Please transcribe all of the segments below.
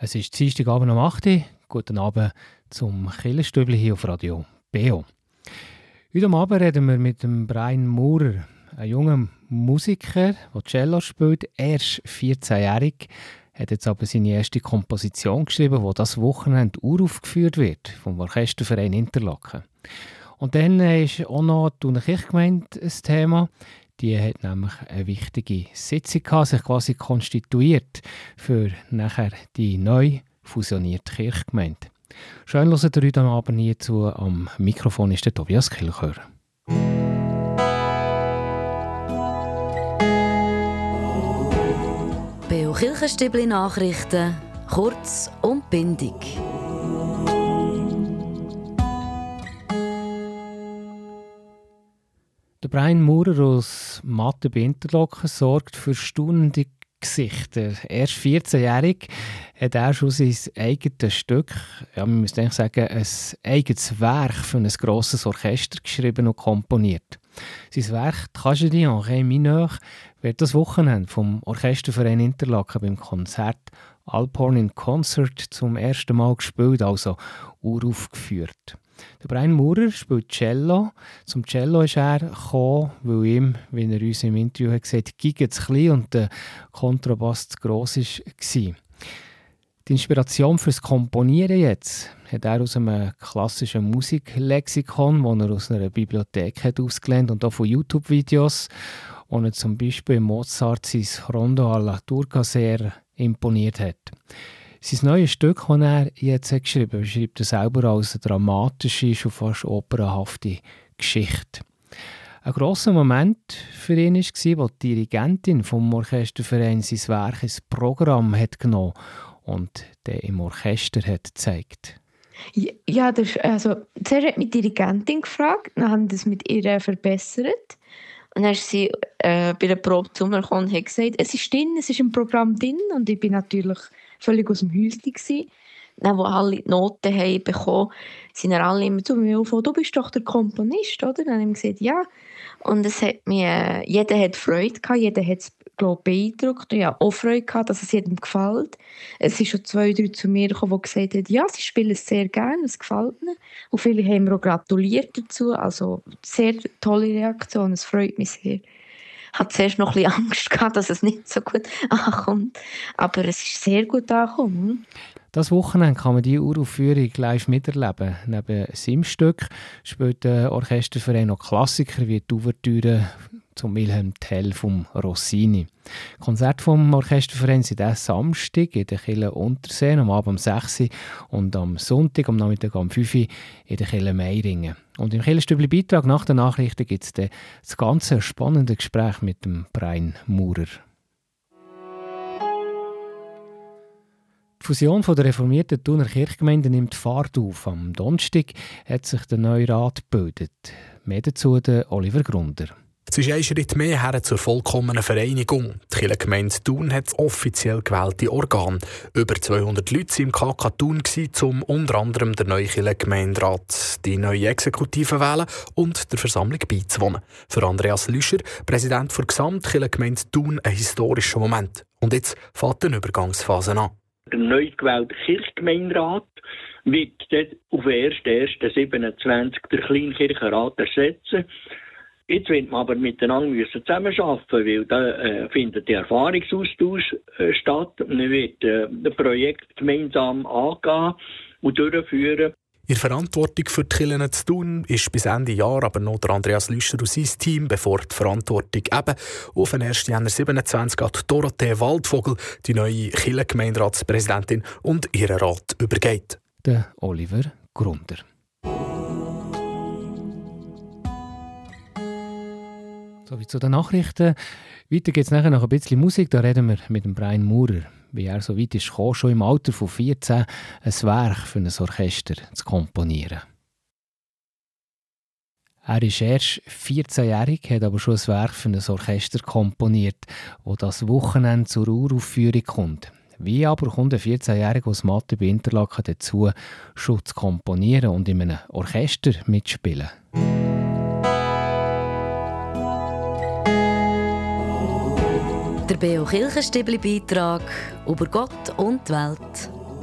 Es ist Dienstagabend um 8 Uhr. Guten Abend zum Kirchenstübli hier auf Radio BO. Heute Abend reden wir mit dem Brian Maurer, einem jungen Musiker, der Cello spielt, erst 14-jährig. Er hat jetzt aber seine erste Komposition geschrieben, die das Wochenende uraufgeführt wird vom Orchesterverein Interlaken. Und dann ist auch noch die Thuner Kirchgemeinde ein Thema. Die hat nämlich eine wichtige Sitzung gehabt, sich quasi konstituiert für nachher die neu fusionierte Kirchgemeinde. Schön, dass ihr heute Abend hier zu. Am Mikrofon ist der Tobias Kilchör. BO Kirchenstübli Nachrichten, kurz und bindig. Der Brian Maurer aus Mathe bei Interlaken sorgt für staunende Gesichter. Erst 14-jährig hat er schon sein eigenes Stück, ja, man müsste eigentlich sagen, ein eigenes Werk für ein grosses Orchester geschrieben und komponiert. Sein Werk «Tragédie en Ré mineur» wird das Wochenende vom Orchesterverein Interlaken beim Konzert Alphorn in Concert zum ersten Mal gespielt, also uraufgeführt. Der Brian Maurer spielt Cello. Zum Cello ist er gekommen, weil ihm, wie er uns im Interview hat gesagt, die Geige zu klein und der Kontrabass zu gross war. Die Inspiration fürs Komponieren jetzt hat er aus einem klassischen Musiklexikon, das er aus einer Bibliothek hat ausgelernt und auch von YouTube-Videos, wo er zum Beispiel Mozart sein Rondo alla Turca sehr imponiert hat. Sein neues Stück, das er jetzt geschrieben hat, beschreibt er selber als eine dramatische, schon fast opernhafte Geschichte. Ein grosser Moment für ihn war, als die Dirigentin vom Orchesterverein sein Werk ins Programm hat genommen und den im Orchester hat gezeigt. Ja, zuerst hat mich die Dirigentin gefragt, dann haben das mit ihr verbessert. Und dann ist sie bei der Probe zu mir gekommen und hat gesagt, es ist drin, es ist im Programm drin. Und ich war natürlich völlig aus dem Häuschen gewesen. Dann, wo alle die Noten haben bekommen, sind alle immer zu mir aufgekommen, du bist doch der Komponist, oder? Dann habe ich gesagt, ja. Und es hat mich, jeder hat Freude gehabt, jeder hat es, glaube ich, beeindruckt. Und ich hatte auch Freude gehabt, dass es jedem gefällt. Es sind schon 2, 3 zu mir gekommen, die gesagt haben, ja, sie spielen es sehr gerne, es gefällt mir. Und viele haben mir auch gratuliert dazu. Also sehr tolle Reaktion, es freut mich sehr. Ich hatte zuerst noch ein bisschen Angst gehabt, dass es nicht so gut ankommt. Aber es ist sehr gut angekommen. Das Wochenende kann man diese Uraufführung live miterleben. Neben seinem Stück spielt der Orchesterverein noch Klassiker wie die Ouvertüre zum Wilhelm Tell vom Rossini. Konzerte vom Orchesterverein sind diesen Samstag in der Kirche Unterseen am Abend um 6 Uhr und am Sonntag am Nachmittag um 5 Uhr in der Kirche Meiringen. Und im Kirchenstübli-Beitrag nach den Nachrichten gibt es das ganze spannende Gespräch mit dem Brian Maurer. Die Fusion der reformierten Thuner Kirchgemeinde nimmt Fahrt auf. Am Donnerstag hat sich der neue Rat gebildet. Mehr dazu der Oliver Grunder. Es ist ein Schritt mehr her zur vollkommenen Vereinigung. Die Kirchgemeinde Thun hat das offiziell gewählte Organ. Über 200 Leute waren im KK Thun, um unter anderem der neue Kirchengemeinderat, die neue Exekutive wählen und der Versammlung beizuwohnen. Für Andreas Lüscher, Präsident der Gesamtkirchengemeinde Thun, ein historischer Moment. Und jetzt fängt eine Übergangsphase an. Der neu gewählte Kirchgemeinderat wird auf den 1.1.27 der Kleinkirchenrat ersetzen. Jetzt wird man aber miteinander zusammenarbeiten, weil da findet der Erfahrungsaustausch statt. Man wird das Projekt gemeinsam angehen und durchführen. In Verantwortung für die Kirchen zu tun ist bis Ende Jahr aber noch der Andreas Lüscher und sein Team, bevor die Verantwortung eben auf den 1. Januar 27 an Dorothee Waldvogel, die neue Kirchengemeindratspräsidentin, und ihren Rat übergeht. Der Oliver Grunder. Sowie zu den Nachrichten. Weiter geht es nachher noch ein bisschen Musik. Da reden wir mit dem Brian Maurer, wie er so weit ist gekommen, schon im Alter von 14 ein Werk für ein Orchester zu komponieren. Er ist erst 14-jährig, hat aber schon ein Werk für ein Orchester komponiert, das das Wochenende zur Uraufführung kommt. Wie aber kommt ein 14-Jähriger aus Mathe bei Interlaken dazu, schon zu komponieren und in einem Orchester mitspielen? Der BO Kirchenstübli-Beitrag über Gott und die Welt.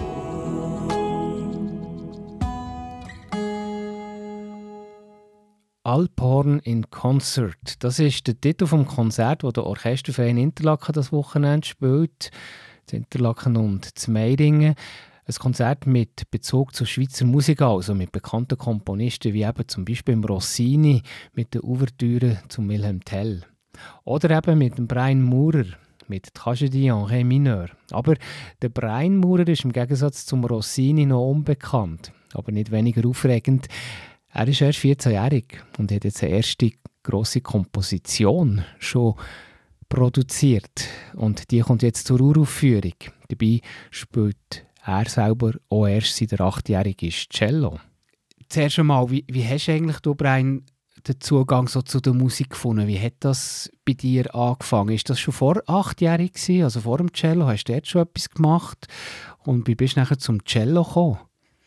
Alphorn in Concert. Das ist der Titel vom Konzert, das der Orchesterverein Interlaken das Wochenende spielt. Das Interlaken und das Meiringen. Ein Konzert mit Bezug zur Schweizer Musik, also mit bekannten Komponisten wie eben zum Beispiel im Rossini mit den Ouvertüren zu Wilhelm Tell. Oder eben mit dem Brian Maurer mit Tragédie en Ré mineur. Aber der Brian Maurer ist im Gegensatz zum Rossini noch unbekannt, aber nicht weniger aufregend. Er ist erst 14-jährig und hat jetzt eine erste grosse Komposition schon produziert. Und die kommt jetzt zur Uraufführung. Dabei spielt er selber auch erst seit er 8-jährig ist Cello. Zuerst einmal, wie hast du eigentlich, Brian, den Zugang so zu der Musik gefunden? Wie hat das bei dir angefangen? Ist das schon vor 8-jährig gewesen, also vor dem Cello? Hast du dort schon etwas gemacht? Und wie bist du nachher zum Cello gekommen?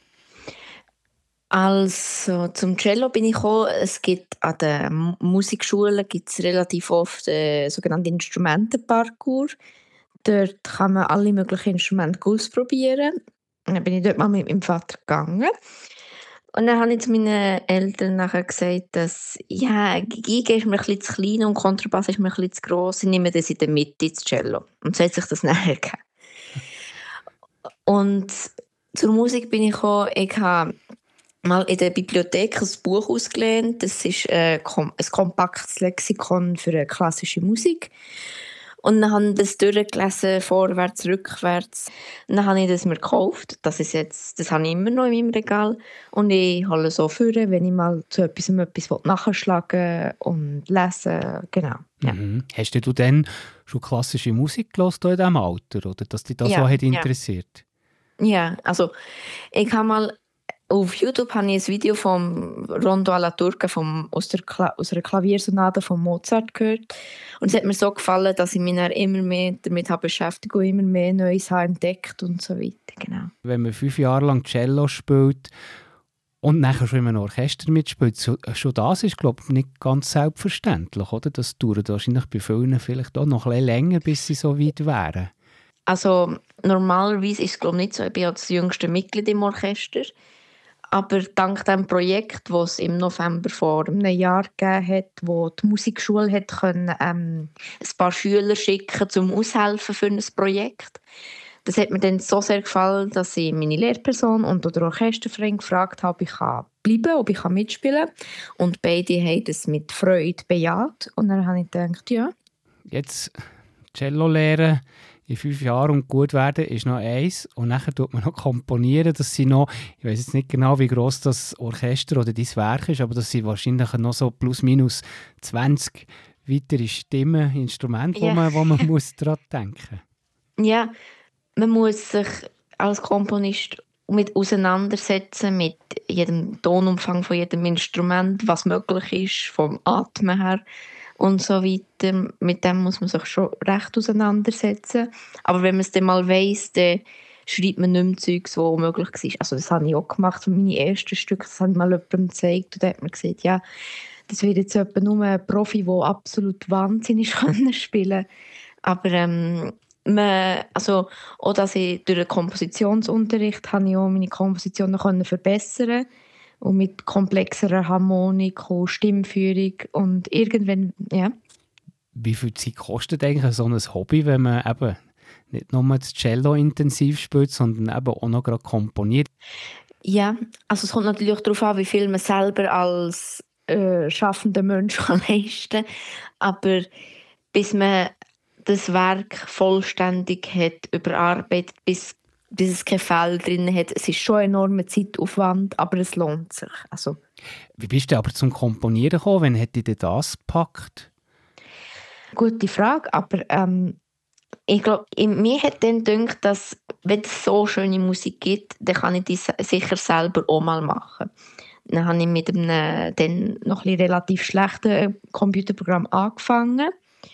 Also zum Cello bin ich gekommen. Es gibt an den Musikschulen relativ oft sogenannte Instrumentenparcours. Dort kann man alle möglichen Instrumente ausprobieren. Und dann bin ich dort mal mit meinem Vater gegangen. Und dann habe ich zu meinen Eltern nachher gesagt, dass Geige ist mir ein bisschen zu klein und Kontrabass ist mir ein bisschen zu gross. Ich nehme das in der Mitte, das Cello. Und so hat sich das nachher gegeben. Und zur Musik bin ich gekommen. Ich habe mal in der Bibliothek ein Buch ausgelehnt. Das ist ein kompaktes Lexikon für klassische Musik. Und dann habe ich das durchgelesen, vorwärts, rückwärts. Und dann habe ich das mir gekauft. Das habe ich immer noch in meinem Regal. Und ich hole es so vor, wenn ich mal zu etwas nachschlagen und lesen. Genau. Ja. Mhm. Hast du denn schon klassische Musik gehört in diesem Alter? Oder dass dich das so hat interessiert? Ja, also ich habe mal auf YouTube habe ich ein Video vom Rondo alla Turca aus einer Klaviersonate von Mozart gehört. Und es hat mir so gefallen, dass ich mich dann immer mehr damit beschäftigt und immer mehr Neues habe entdeckt und so weiter. Genau. Wenn man 5 Jahre lang Cello spielt und nachher schon in einem Orchester mitspielt, schon das ist, glaube ich, nicht ganz selbstverständlich, oder? Das dauert wahrscheinlich bei vielen vielleicht auch noch ein bisschen länger, bis sie so weit wären. Also normalerweise ist es, glaube ich, nicht so. Ich bin ja das jüngste Mitglied im Orchester. Aber dank dem Projekt, das es im November vor einem Jahr gegeben hat, wo die Musikschule hat können, ein paar Schüler schicken zum Aushelfen für ein Projekt. Das hat mir dann so sehr gefallen, dass ich meine Lehrperson und den Orchesterverein gefragt habe, ob ich bleiben kann, ob ich mitspielen kann. Und beide haben das mit Freude bejaht. Und dann habe ich gedacht, ja. Jetzt Cello lernen in 5 Jahren und gut werden ist noch eins. Und nachher tut man noch komponieren. Das sind noch, ich weiß jetzt nicht genau, wie gross das Orchester oder dein Werk ist, aber das sind wahrscheinlich noch so plus minus 20 weitere Stimmen, Instrumente, wo man muss daran denken. Ja, man muss sich als Komponist auseinandersetzen mit jedem Tonumfang von jedem Instrument, was möglich ist, vom Atmen her und so weiter. Mit dem muss man sich schon recht auseinandersetzen. Aber wenn man es dann mal weiss, dann schreibt man nicht mehr Zeugs, was möglich war. Also das habe ich auch gemacht für meine ersten Stücke. Das habe ich mal jemandem gezeigt und da hat man gesagt, ja, das wird jetzt etwa nur ein Profi, der absolut wahnsinnig spielen kann. Aber auch dass ich durch den Kompositionsunterricht habe ich auch meine Kompositionen verbessern und mit komplexerer Harmonik und Stimmführung und irgendwann, ja. Wie viel Zeit kostet eigentlich so ein Hobby, wenn man eben nicht nur das Cello intensiv spielt, sondern eben auch noch gerade komponiert? Ja, also es kommt natürlich darauf an, wie viel man selber als schaffender Mensch leisten kann. Aber bis man das Werk vollständig hat überarbeitet, bis es kein Fehl drin hat. Es ist schon ein enormer Zeitaufwand, aber es lohnt sich. Also. Wie bist du aber zum Komponieren gekommen? Wann hat dich das gepackt? Gute Frage, aber ich glaube, mir hat dann gedacht, dass wenn es so schöne Musik gibt, dann kann ich die sicher selber auch mal machen. Dann habe ich mit einem dann noch ein relativ schlechten Computerprogramm angefangen.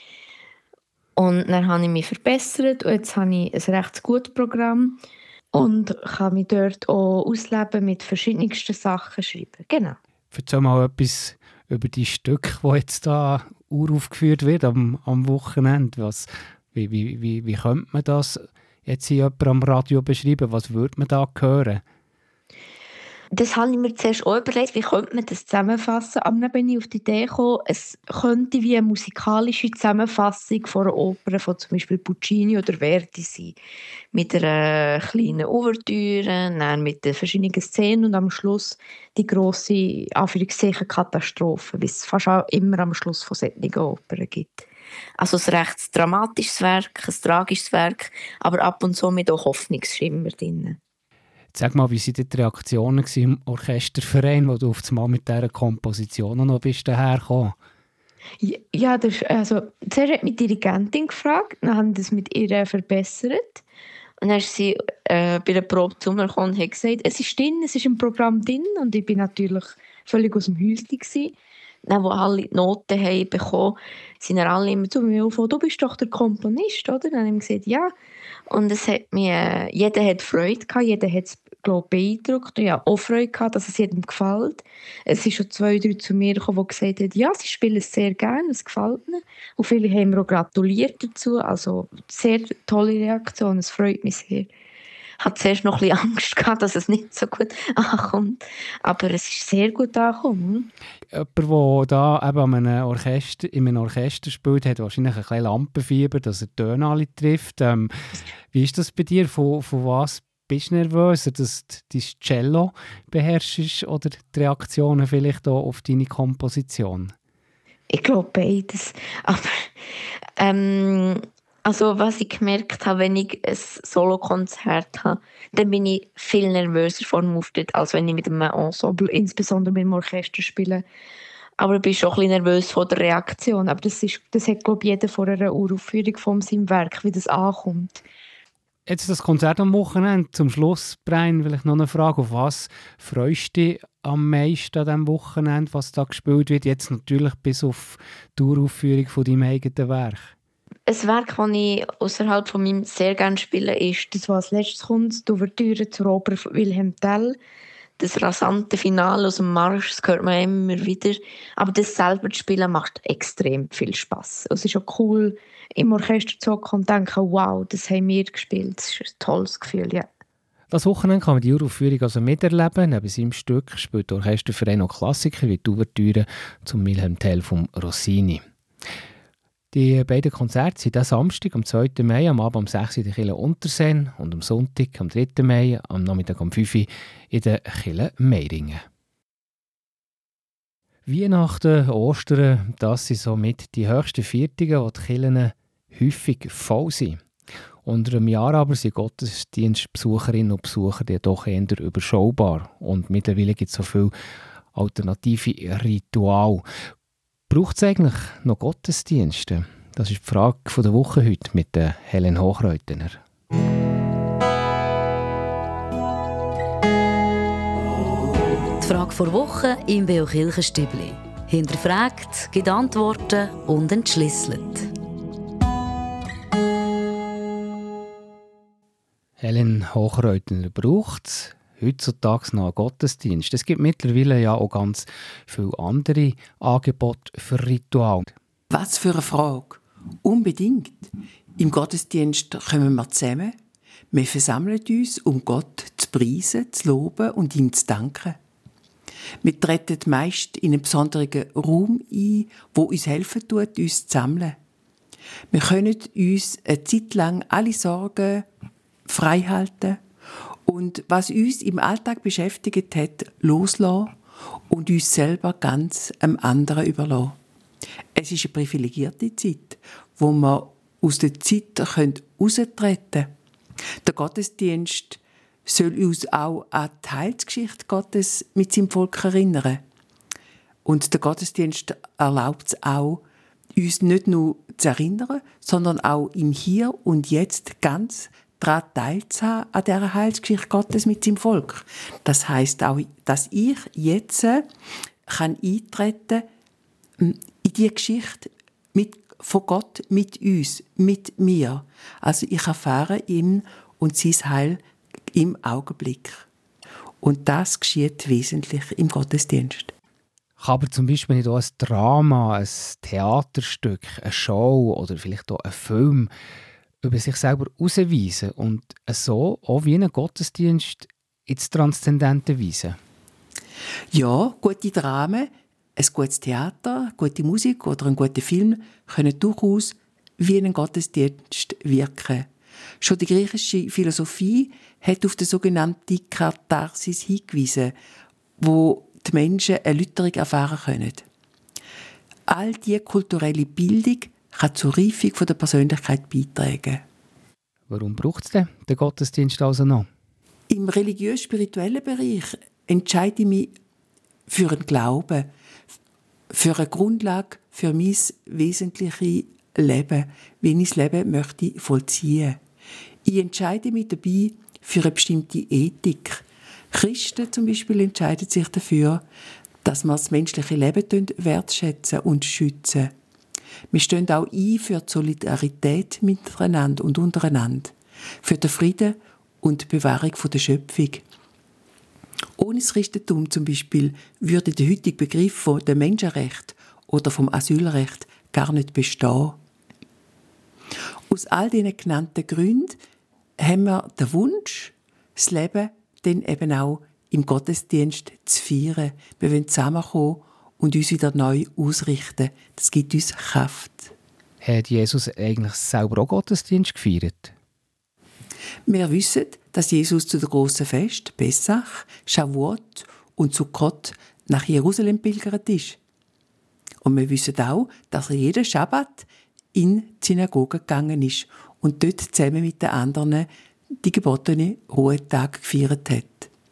Und dann habe ich mich verbessert und jetzt habe ich ein recht gutes Programm und kann mich dort auch ausleben mit verschiedensten Sachen schreiben. Genau. Erzähl mal etwas über die Stücke, die jetzt da uraufgeführt wird am Wochenende. Wie könnte man das jetzt hier jemand am Radio beschreiben? Was würde man da hören? Das habe ich mir zuerst auch überlegt, wie könnte man das zusammenfassen. Aber dann bin ich auf die Idee gekommen, es könnte wie eine musikalische Zusammenfassung von einer Oper von zum Beispiel Puccini oder Verdi sein. Mit einer kleinen Ouvertüre, dann mit den verschiedenen Szenen und am Schluss die grosse Anführungszeichen Katastrophe, wie es fast auch immer am Schluss von solchen Opern gibt. Also ein recht dramatisches Werk, ein tragisches Werk, aber ab und zu mit auch Hoffnungsschimmer drin. Sag mal, wie waren die Reaktionen im Orchesterverein, wo du auf einmal mit dieser Komposition noch bist dahergekommen? Ja, zuerst hat mich die Dirigentin gefragt, dann haben das mit ihr verbessert. Und dann ist sie bei der Probe zu mir gekommen und hat gesagt, es ist drin, es ist im Programm drin. Und ich war natürlich völlig aus dem Häuschen gewesen. Dann, wo alle die Noten haben bekommen, sind dann alle immer zu mir aufgekommen, du bist doch der Komponist, oder? Dann habe ich gesagt, ja. Und es hat mich, jeder hat Freude gehabt, jeder hat es, glaube ich, beeindruckt. Und ich hatte auch Freude gehabt, dass es jedem gefällt. Es sind schon 2, 3 zu mir gekommen, die gesagt haben, ja, sie spielen es sehr gerne, es gefällt ihnen. Und viele haben mir auch gratuliert dazu. Also sehr tolle Reaktion, es freut mich sehr. Ich hatte zuerst noch ein bisschen Angst gehabt, dass es nicht so gut ankommt. Aber es ist sehr gut angekommen. Jemand, der da eben in einem Orchester spielt, hat wahrscheinlich ein bisschen Lampenfieber, dass er die Töne alle trifft. Wie ist das bei dir? Von was bist du nervöser, dass du dein Cello beherrschst oder die Reaktionen vielleicht auch auf deine Komposition? Ich glaube beides. Aber also was ich gemerkt habe, wenn ich ein Solokonzert habe, dann bin ich viel nervöser vor dem Auftritt, als wenn ich mit einem Ensemble, insbesondere mit dem Orchester spiele. Aber ich bin schon ein bisschen nervös vor der Reaktion. Aber das hat, glaube ich, jeder vor einer Uraufführung von seinem Werk, wie das ankommt. Jetzt das Konzert am Wochenende. Zum Schluss, Brian, vielleicht noch eine Frage. Auf was freust du dich am meisten an diesem Wochenende, was da gespielt wird? Jetzt natürlich bis auf die Uraufführung von deinem eigenen Werk. Ein Werk, das ich außerhalb von meinem sehr gerne spiele, ist das, was als letztes kommt, die Ouvertüre zur Oper von Wilhelm Tell. Das rasante Finale aus dem Marsch, das hört man immer wieder. Aber das selber zu spielen macht extrem viel Spass. Es ist auch cool, im Orchester zu hocken und zu denken, wow, das haben wir gespielt. Das ist ein tolles Gefühl, ja. Das Wochenende kann man die Uraufführung also miterleben. Neben seinem Stück spielt der Orchesterverein auch Klassiker wie die Ouvertüre zum Wilhelm Tell von Rossini. Die beiden Konzerte sind diesen Samstag, am 2. Mai, am Abend um 6 Uhr in der Kirche Untersen und am Sonntag, am 3. Mai, am Nachmittag um 5 Uhr in der Kirche Meiringen. Weihnachten, Ostern, das sind somit die höchsten Viertige, wo die Kirchen häufig voll sind. Unter einem Jahr aber sind Gottesdienstbesucherinnen und Besucher doch eher überschaubar. Und mittlerweile gibt es so viele alternative Rituale. Braucht es eigentlich noch Gottesdienste? Das ist die Frage der Woche heute mit Helen Hochreutener. Die Frage der Woche im Beo Kirchenstübli. Hinterfragt, gibt Antworten und entschlüsselt. Helen Hochreutener, braucht es heutzutage noch einen Gottesdienst? Es gibt mittlerweile ja auch ganz viele andere Angebote für Rituale. Was für eine Frage. Unbedingt. Im Gottesdienst kommen wir zusammen. Wir versammeln uns, um Gott zu preisen, zu loben und ihm zu danken. Wir treten meist in einen besonderen Raum ein, wo uns helfen tut, uns zu sammeln. Wir können uns eine Zeit lang alle Sorgen frei halten und was uns im Alltag beschäftigt hat, loslassen und uns selber ganz einem anderen überlassen. Es ist eine privilegierte Zeit, wo wir aus der Zeit heraustreten können. Der Gottesdienst soll uns auch an die Heilsgeschichte Gottes mit seinem Volk erinnern. Und der Gottesdienst erlaubt es auch, uns nicht nur zu erinnern, sondern auch im Hier und Jetzt ganz daran teilzuhaben an dieser Heilsgeschichte Gottes mit seinem Volk. Das heisst auch, dass ich jetzt eintreten kann in diese Geschichte von Gott mit uns, mit mir. Also ich erfahre ihn und sein Heil im Augenblick. Und das geschieht wesentlich im Gottesdienst. Kann aber zum Beispiel nicht auch ein Drama, ein Theaterstück, eine Show oder vielleicht auch ein Film über sich selber herausweisen und so auch wie einen Gottesdienst ins Transzendente weisen? Ja, gute Dramen, ein gutes Theater, gute Musik oder ein guter Film können durchaus wie ein Gottesdienst wirken. Schon die griechische Philosophie hat auf die sogenannte Katharsis hingewiesen, wo die Menschen Erläuterung erfahren können. All diese kulturelle Bildung kann zur Reifung der Persönlichkeit beitragen. Warum braucht es denn den Gottesdienst also noch? Im religiös-spirituellen Bereich entscheide ich mich für einen Glauben, für eine Grundlage für mein wesentliches Leben, wie ich das Leben möchte vollziehen. Ich entscheide mich dabei für eine bestimmte Ethik. Christen zum Beispiel entscheiden sich dafür, dass wir das menschliche Leben wertschätzen und schützen. Wir stehen auch ein für die Solidarität miteinander und untereinander, für den Frieden und die Bewahrung der Schöpfung. Ohne das Christentum zum Beispiel würde der heutige Begriff von dem Menschenrecht oder vom Asylrecht gar nicht bestehen. Aus all diesen genannten Gründen haben wir den Wunsch, das Leben dann eben auch im Gottesdienst zu feiern. Wir wollen zusammenkommen und uns wieder neu ausrichten. Das gibt uns Kraft. Hat Jesus eigentlich selber auch Gottesdienst gefeiert? Wir wissen, dass Jesus zu den grossen Festen Pessach, Shavuot und Sukkot nach Jerusalem pilgert ist. Und wir wissen auch, dass er jeden Schabbat in die Synagoge gegangen ist und dort zusammen mit den anderen die gebotenen Ruhetage gefeiert hat.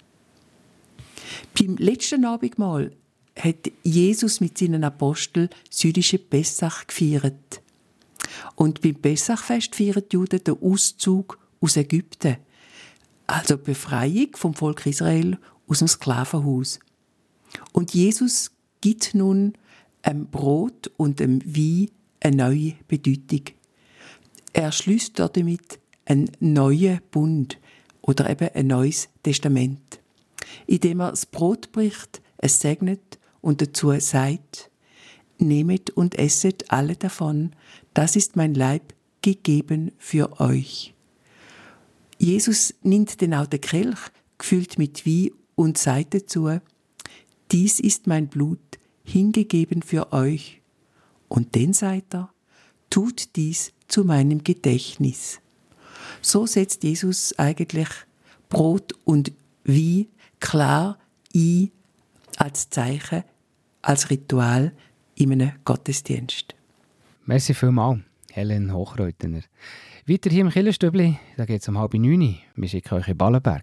Beim letzten Abendmahl hat Jesus mit seinen Aposteln das jüdische Pessach gefeiert. Und beim Pessachfest feiern die Juden den Auszug aus Ägypten, also die Befreiung vom Volk Israel aus dem Sklavenhaus. Und Jesus gibt nun dem Brot und dem Wein eine neue Bedeutung. Er schließt damit einen neuen Bund oder eben ein neues Testament, indem er das Brot bricht, es segnet und dazu sagt: Nehmet und esset alle davon, das ist mein Leib gegeben für euch. Jesus nimmt dann auch den Kelch, gefüllt mit Wein, und sagt dazu: Dies ist mein Blut, hingegeben für euch. Und dann sagt er: Tut dies zu meinem Gedächtnis. So setzt Jesus eigentlich Brot und Wein klar ein als Zeichen, als Ritual in einem Gottesdienst. Merci vielmals, Helen Hochreutener. Weiter hier im Kirchenstübli, da geht es um 8:30. Wir schicken euch in Ballenberg.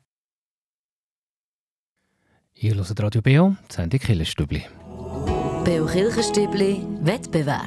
Ihr hört Radio Beo, die Sendung Kirchenstübli. Beo Kirchenstübli Wettbewerb.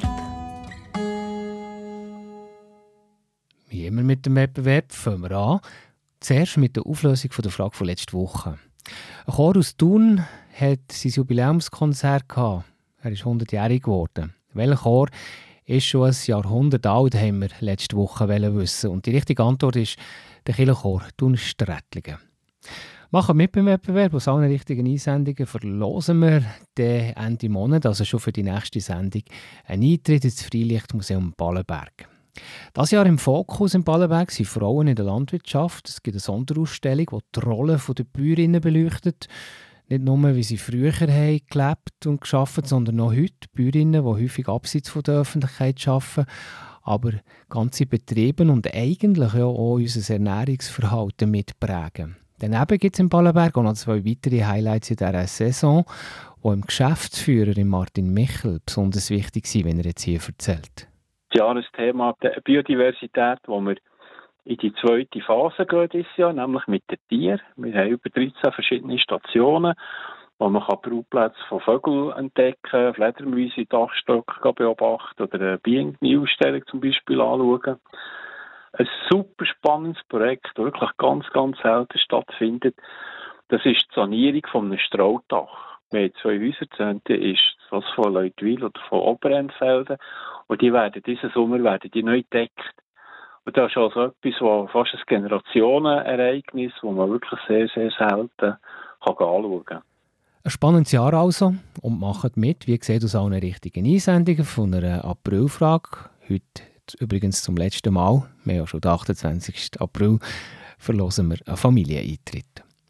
Wie immer mit dem Wettbewerb fangen wir an. Zuerst mit der Auflösung der Frage von letzter Woche. Ein Chor aus Thun hat sein Jubiläumskonzert gehabt. Er ist 100-jährig geworden. Welcher Chor ist schon ein Jahrhundert alt, haben wir letzte Woche wissen. Und die richtige Antwort ist der Kirchenchor Thun-Strätlingen. Machen mit beim Wettbewerb. Aus allen richtigen Einsendungen verlosen wir den Ende Monat, also schon für die nächste Sendung, einen Eintritt ins Freilichtmuseum Ballenberg. Das Jahr im Fokus in Ballenberg sind Frauen in der Landwirtschaft. Es gibt eine Sonderausstellung, die die Rolle der Bäuerinnen beleuchtet. Nicht nur, wie sie früher haben gelebt und gearbeitet, sondern auch heute. Bäuerinnen, die häufig abseits von der Öffentlichkeit arbeiten, aber ganze Betriebe und eigentlich auch unser Ernährungsverhalten mitprägen. Daneben gibt es in Ballenberg auch noch 2 weitere Highlights in dieser Saison, die dem Geschäftsführer Martin Michel besonders wichtig sind, wenn er jetzt hier erzählt. Das Jahresthema der Biodiversität, wo wir in die zweite Phase gehen dieses Jahr, nämlich mit den Tieren. Wir haben über 13 verschiedene Stationen, wo man Brutplätze von Vögeln entdecken, Fledermäuse in Dachstock beobachten oder eine Bienen-Ausstellung zum Beispiel anschauen. Ein super spannendes Projekt, das wirklich ganz, ganz selten stattfindet. Das ist die Sanierung von einem Straudach. Wir haben 2 Häuser, das eine ist das von Leutwil oder von Oberentfelden. Und die werden diesen Sommer neu gedeckt. Und das ist also etwas, was fast ein Generationenereignis, das man wirklich sehr, sehr selten anschauen kann. Ein spannendes Jahr also und macht mit, wie gesagt, aus allen richtigen Einsendungen von einer Aprilfrage. Heute übrigens zum letzten Mal, wir haben ja schon den 28. April, verlosen wir einen Familieneintritt.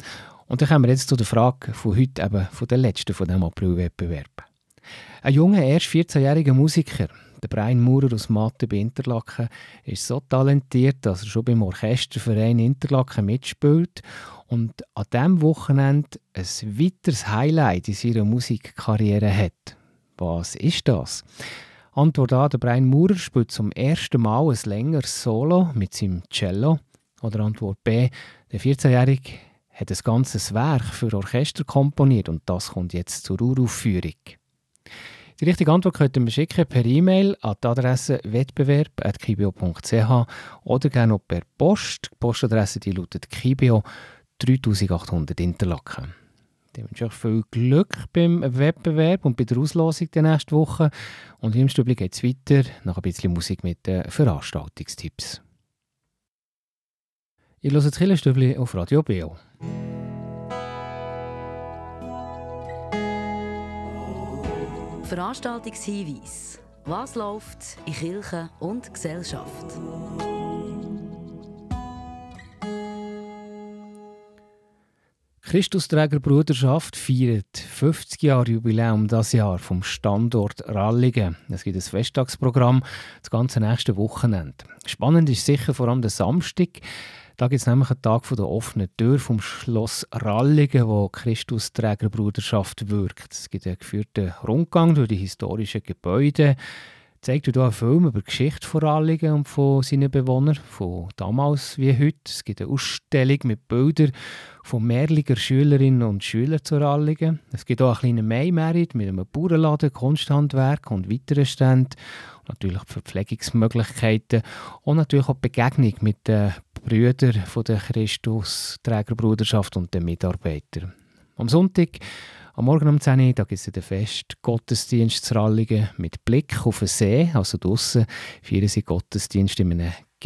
Und dann kommen wir jetzt zu der Frage von heute, eben von der letzten von diesem Aprilwettbewerb. Ein junger, erst 14-jähriger Musiker, der Brian Maurer aus Mathe bei Interlaken, ist so talentiert, dass er schon beim Orchesterverein Interlaken mitspielt und an diesem Wochenende ein weiteres Highlight in seiner Musikkarriere hat. Was ist das? Antwort A, der Brian Maurer spielt zum ersten Mal ein längeres Solo mit seinem Cello. Oder Antwort B, der 14-Jährige hat ein ganzes Werk für Orchester komponiert und das kommt jetzt zur Uraufführung. Die richtige Antwort könnt ihr mir schicken per E-Mail an die Adresse wettbewerb@kibio.ch oder gerne auch per Post. Die Postadresse die lautet Kibio 3800 Interlaken. Ich wünsche euch viel Glück beim Wettbewerb und bei der Auslosung der nächsten Woche. Und im Stübli geht es weiter nach ein bisschen Musik mit den Veranstaltungstipps. Ihr hört das Kirchenstübli auf Radio Beo. Veranstaltungshinweis. Was läuft in Kirche und Gesellschaft? Christusträgerbruderschaft feiert 50 Jahre Jubiläum dieses Jahr vom Standort Rallingen. Es gibt ein Festtagsprogramm das ganze nächste Wochenende. Spannend ist sicher vor allem der Samstag. Da gibt es nämlich einen Tag der offenen Tür vom Schloss Rallingen, wo die Christusträgerbruderschaft wirkt. Es gibt einen geführten Rundgang durch die historischen Gebäude. Zeigt hier einen Film über die Geschichte von Rallingen und von seinen Bewohnern, von damals wie heute. Es gibt eine Ausstellung mit Bildern von Merliger Schülerinnen und Schülern zu Rallingen. Es gibt auch einen kleinen Maimärit mit einem Bauernladen, Kunsthandwerk und weiteren Ständen. Und natürlich die Verpflegungsmöglichkeiten und natürlich auch die Begegnung mit den Brüdern von der Christusträgerbruderschaft und den Mitarbeitern. Am Sonntag, am Morgen um 10 Uhr, gibt es den Fest Gottesdienst zu Rallingen mit Blick auf den See. Also draussen feiern sie Gottesdienst in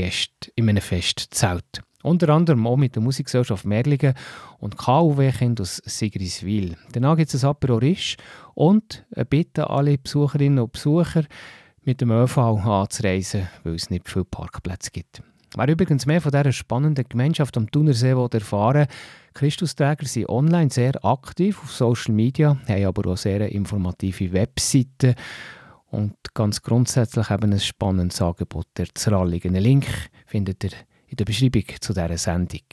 einem Festzelt. Unter anderem auch mit der Musikgesellschaft Merligen und KUW-Kind aus Sigriswil. Danach gibt es ein Apéro Riche und eine Bitte an alle Besucherinnen und Besucher, mit dem ÖV anzureisen, weil es nicht viele Parkplätze gibt. Wer übrigens mehr von dieser spannenden Gemeinschaft am Thunersee erfahren will, Christusträger sind online sehr aktiv auf Social Media, haben aber auch sehr informative Webseiten und ganz grundsätzlich eben ein spannendes Angebot der Rallingen. Einen Link findet ihr in der Beschreibung zu dieser Sendung.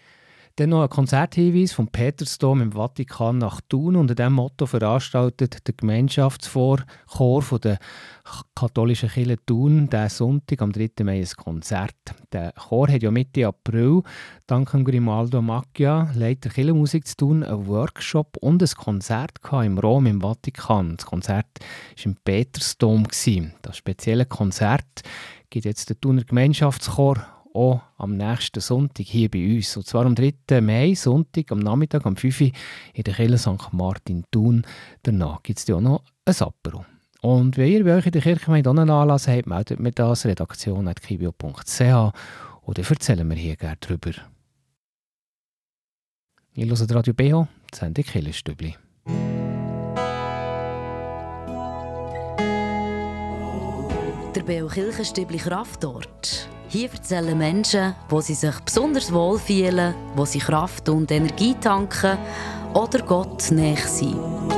Dann noch ein Konzerthinweis vom Petersdom im Vatikan nach Thun. Unter diesem Motto veranstaltet der Gemeinschaftschor von der katholischen Kirche Thun diesen Sonntag am 3. Mai ein Konzert. Der Chor hat ja Mitte April dank Grimaldo Macchia, Leiter Kirchenmusik zu Thun, einen Workshop und ein Konzert im Rom im Vatikan. Das Konzert war im Petersdom. Das spezielle Konzert gibt jetzt der Thuner Gemeinschaftschor auch am nächsten Sonntag hier bei uns. Und zwar am 3. Mai, Sonntag, am Nachmittag, am 5 Uhr in der Kirche St. Martin Thun. Danach gibt es auch noch ein Apéro. Und wenn ihr bei euch in der Kirchgemeinde einen Anlass habt, meldet mir das, redaktion@kibio.ch, und dann erzählen wir hier gerne drüber. Ihr hört Radio Beo, die Sendung Kirchenstübli. Der Beo Kirchenstübli Kraftort. Hier erzählen Menschen, wo sie sich besonders wohl fühlen, wo sie Kraft und Energie tanken oder Gott näher sind.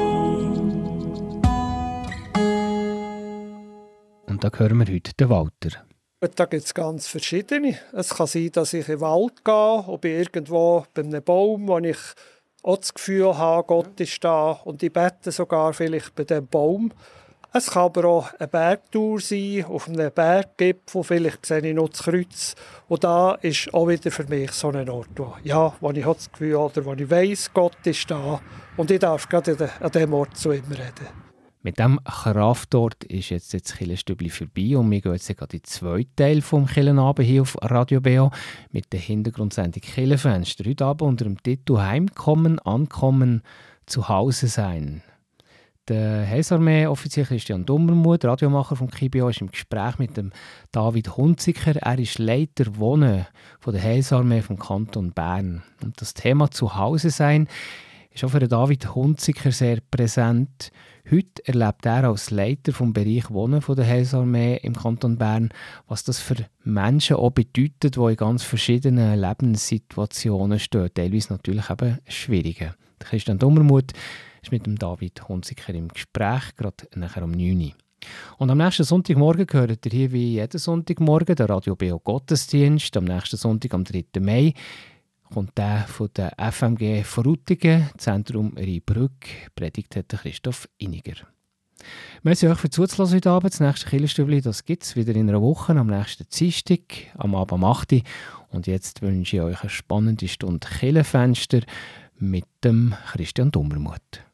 Und da hören wir heute den Walter. Da gibt es ganz verschiedene. Es kann sein, dass ich in den Wald gehe oder irgendwo bei einem Baum, wo ich auch das Gefühl habe, Gott ist da, und ich bete sogar vielleicht bei diesem Baum. Es kann aber auch eine Bergtour sein, auf einem Berggipfel, vielleicht sehe ich noch das Kreuz. Und da ist auch wieder für mich so ein Ort, wo ich das Gefühl habe, oder wo ich weiss, Gott ist da. Und ich darf gerade an diesem Ort zu ihm reden. Mit diesem Kraftort ist jetzt das Kirchenstübli vorbei und wir gehen jetzt gerade in den zweiten Teil vom Kirchenabend hier auf Radio Beo mit der Hintergrundsendung Kirchenfenster. Heute Abend unter dem Titel «Heimkommen, Ankommen, Zuhause sein». Der Heilsarmee-Offizier Christian Dummermuth, Radiomacher vom Kibio, ist im Gespräch mit dem David Hunziker. Er ist Leiter Wohnen von der Heilsarmee vom Kanton Bern. Und das Thema Zuhause sein ist auch für David Hunziker sehr präsent. Heute erlebt er als Leiter vom Bereich Wohnen der Heilsarmee im Kanton Bern, was das für Menschen auch bedeutet, die in ganz verschiedenen Lebenssituationen stehen, teilweise natürlich eben schwierige. Christian Dummermuth ist mit dem David Hunziker im Gespräch, gerade nachher um 9 Uhr. Und am nächsten Sonntagmorgen hört ihr hier wie jeden Sonntagmorgen den Radio BO Gottesdienst. Am nächsten Sonntag, am 3. Mai, kommt der von der FMG Frutigen, Zentrum Rheinbrück. Predigt hat Christoph Iniger. Merci euch für zuzuhören heute Abend. Das nächste Kirchenstübli gibt es wieder in einer Woche, am nächsten Dienstag, am Abend um 8 Uhr. Und jetzt wünsche ich euch eine spannende Stunde Kirchenfenster mit dem Christian Dummermuth.